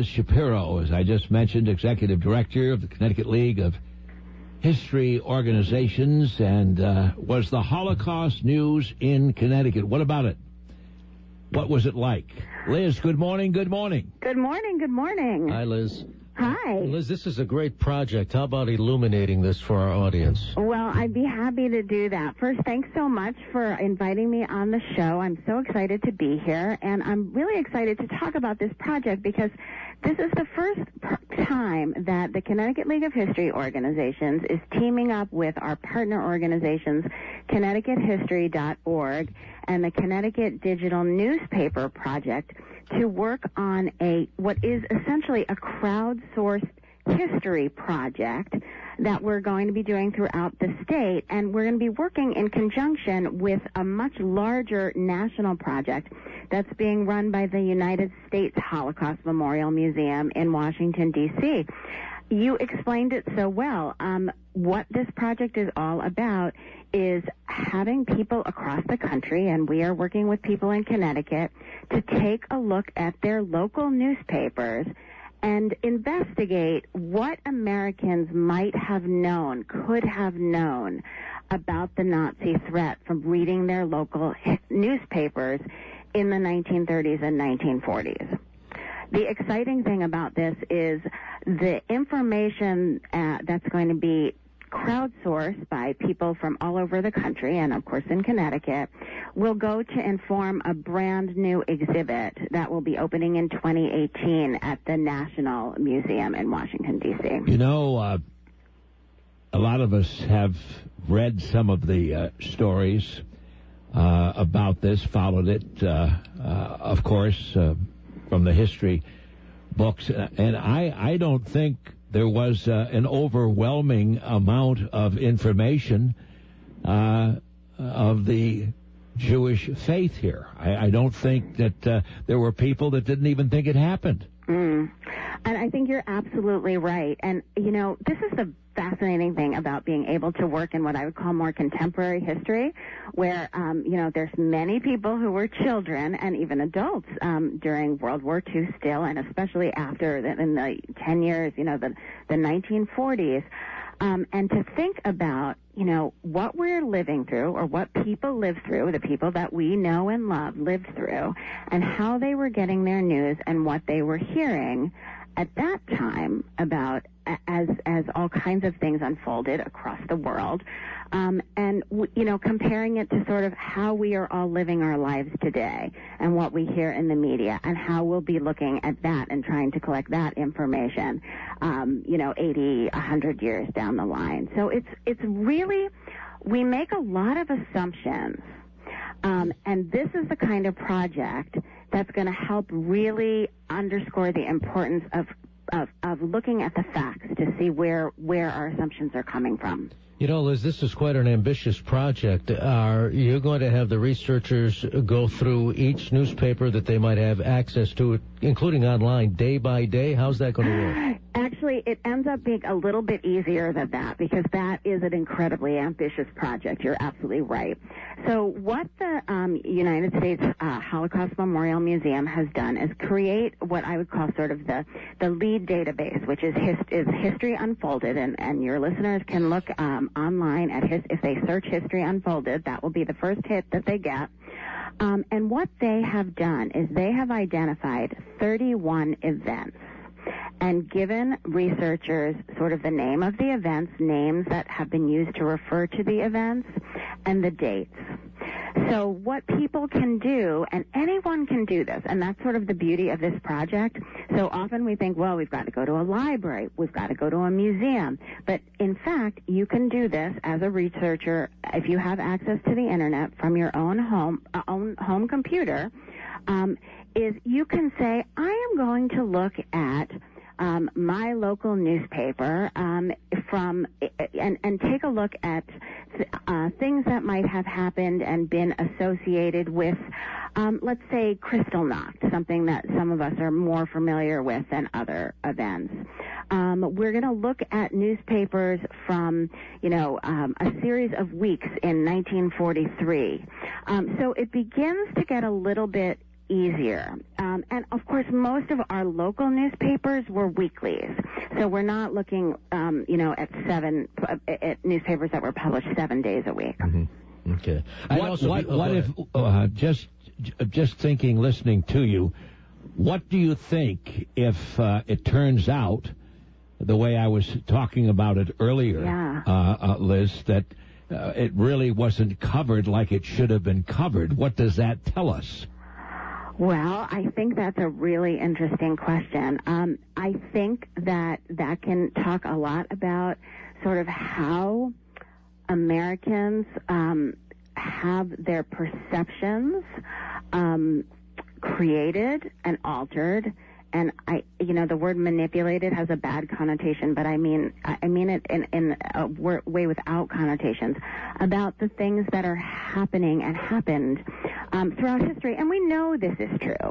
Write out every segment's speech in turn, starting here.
Liz Shapiro, as I just mentioned, Executive Director of the Connecticut League of History Organizations. And was the Holocaust news in Connecticut? What about it? What was it like? Liz, good morning, good morning. Good morning, good morning. Hi, Liz. Hi. Liz, this is a great project. How about illuminating this for our audience? Well, I'd be happy to do that. First, thanks so much for inviting me on the show. I'm so excited to be here, and I'm really excited to talk about this project because this is the first time that the Connecticut League of History Organizations is teaming up with our partner organizations, ConnecticutHistory.org and the Connecticut Digital Newspaper Project, to work on what is essentially a crowdsourced history project that we're going to be doing throughout the state. And we're going to be working in conjunction with a much larger national project that's being run by the United States Holocaust Memorial Museum in Washington, D.C. You explained it so well. What this project is all about is having people across the country, and we are working with people in Connecticut, to take a look at their local newspapers and investigate what Americans might have known, could have known about the Nazi threat from reading their local newspapers in the 1930s and 1940s. The exciting thing about this is the information that's going to be crowdsourced by people from all over the country, and of course in Connecticut, will go to inform a brand new exhibit that will be opening in 2018 at the National Museum in Washington, D.C. You know, a lot of us have read some of the stories about this, followed it, of course, from the history books, and I don't think there was an overwhelming amount of information of the Jewish faith here. I don't think that there were people that didn't even think it happened. And I think you're absolutely right. And, you know, this is the fascinating thing about being able to work in what I would call more contemporary history, where, you know, there's many people who were children and even adults during World War II still, and especially after, in the 10 years, you know, the 1940s. And to think about, you know, what we're living through, or what people lived through, the people that we know and love lived through, and how they were getting their news and what they were hearing at that time about as all kinds of things unfolded across the world, and you know, comparing it to sort of how we are all living our lives today and what we hear in the media, and how we'll be looking at that and trying to collect that information, you know, 80, 100 years down the line. So it's really, we make a lot of assumptions, and this is the kind of project that's going to help really underscore the importance of looking at the facts to see where our assumptions are coming from. You know, Liz, this is quite an ambitious project. Are you going to have the researchers go through each newspaper that they might have access to, including online, day by day? How's that going to work? Actually, it ends up being a little bit easier than that, because that is an incredibly ambitious project. You're absolutely right. So what the United States Holocaust Memorial Museum has done is create what I would call sort of the lead database, which is History Unfolded, and your listeners can look online at if they search History Unfolded, that will be the first hit that they get. And what they have done is they have identified 31 events and given researchers sort of the name of the events, names that have been used to refer to the events, and the dates. So what people can do, and anyone can do this, and that's sort of the beauty of this project. So often we think, well, we've got to go to a library, we've got to go to a museum. But in fact, you can do this as a researcher if you have access to the internet from your own home computer. Is you can say, I am going to look at my local newspaper and take a look at things that might have happened and been associated with, let's say, Kristallnacht, something that some of us are more familiar with than other events. We're going to look at newspapers from, a series of weeks in 1943. So it begins to get a little bit easier. And of course, most of our local newspapers were weeklies. So we're not looking, at newspapers that were published 7 days a week. Mm-hmm. Okay. Just thinking, listening to you, what do you think if it turns out, the way I was talking about it earlier, Liz, that it really wasn't covered like it should have been covered? What does that tell us? Well, I think that's a really interesting question. I think that can talk a lot about sort of how Americans have their perceptions created and altered. And the word manipulated has a bad connotation, but I mean it in a way without connotations, about the things that are happening and happened throughout history. And we know this is true.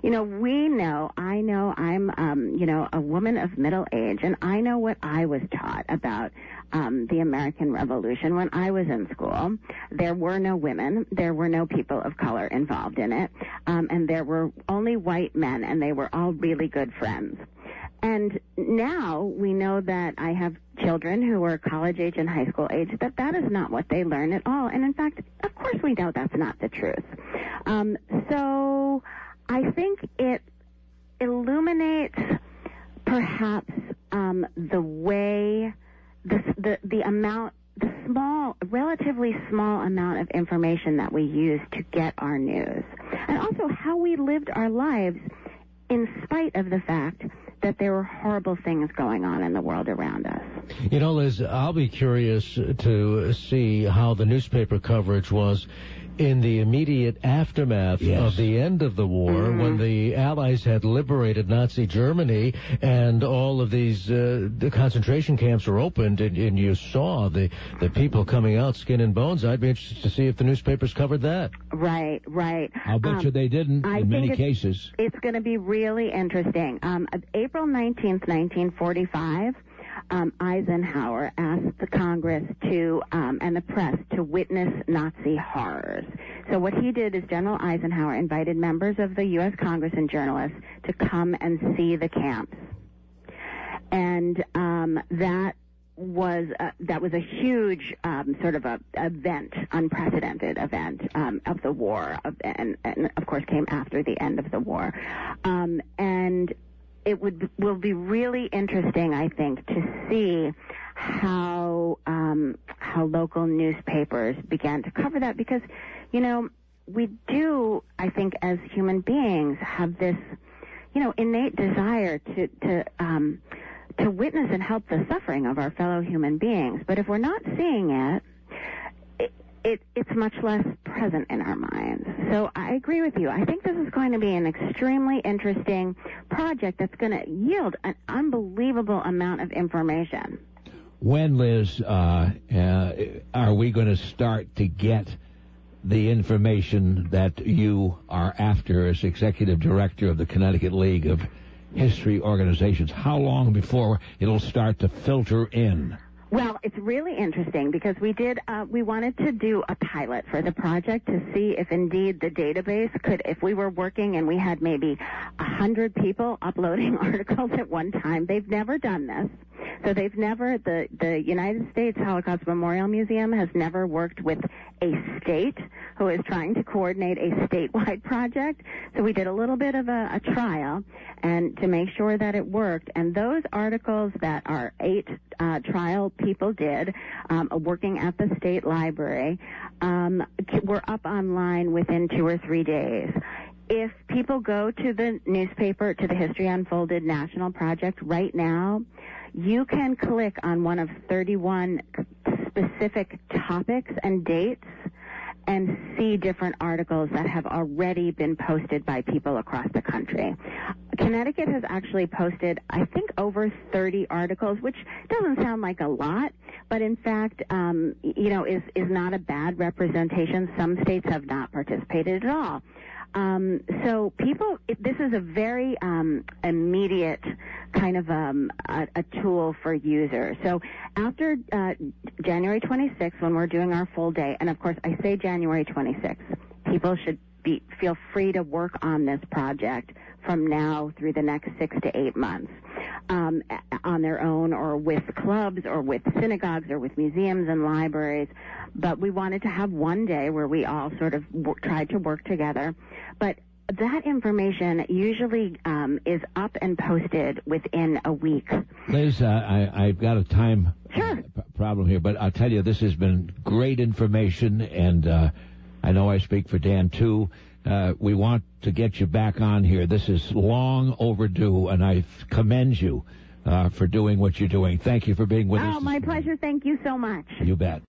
I know I'm, a woman of middle age, and I know what I was taught about the American Revolution when I was in school. There were no women. There were no people of color involved in it. And there were only white men, and they were all really good friends. And now we know that I have children who are college age and high school age, that is not what they learn at all. And in fact, of course we know that's not the truth. So I think it illuminates perhaps the way the amount, the relatively small amount of information that we use to get our news, and also how we lived our lives in spite of the fact that there were horrible things going on in the world around us. Liz, I'll be curious to see how the newspaper coverage was in the immediate aftermath of the end of the war, when the Allies had liberated Nazi Germany and all of these the concentration camps were opened, and you saw the people coming out skin and bones. I'd be interested to see if the newspapers covered that. Right. I'll bet you they didn't in many cases. It's going to be really interesting. April 19th, 1945, Eisenhower asked the Congress to and the press to witness Nazi horrors. So what he did is General Eisenhower invited members of the U.S. Congress and journalists to come and see the camps. And that was a huge sort of a event, unprecedented event of the war, and of course came after the end of the war. And it will be really interesting, I think, to see how local newspapers began to cover that, because, we do, I think, as human beings, have this, innate desire to witness and help the suffering of our fellow human beings. But if we're not seeing it, it's much less present in our minds. So I agree with you. I think this is going to be an extremely interesting project that's going to yield an unbelievable amount of information. When, Liz, are we going to start to get the information that you are after as executive director of the Connecticut League of History Organizations? How long before it'll start to filter in? Well, it's really interesting because we wanted to do a pilot for the project to see if indeed the database could, if we were working and we had maybe 100 people uploading articles at one time. They've never done this. So they've never, the United States Holocaust Memorial Museum has never worked with a state who is trying to coordinate a statewide project. So we did a little bit of a trial and to make sure that it worked. And those articles that our 8 trial people did, working at the state library, were up online within 2 or 3 days. If people go to the newspaper, to the History Unfolded National Project right now, you can click on one of 31 specific topics and dates and see different articles that have already been posted by people across the country. Connecticut has actually posted, I think, over 30 articles, which doesn't sound like a lot, but in fact, is not a bad representation. Some states have not participated at all. So this is a very immediate kind of a tool for users. So after January 26th, when we're doing our full day, and of course I say January 26th, people should feel free to work on this project from now through the next 6 to 8 months on their own or with clubs or with synagogues or with museums and libraries. But we wanted to have one day where we all sort of tried to work together. But that information usually is up and posted within a week. Liz, I've got a time Sure. problem here, but I'll tell you, this has been great information, and I know I speak for Dan, too. We want to get you back on here. This is long overdue, and I commend you for doing what you're doing. Thank you for being with us. Oh, my pleasure. Thank you so much. You bet.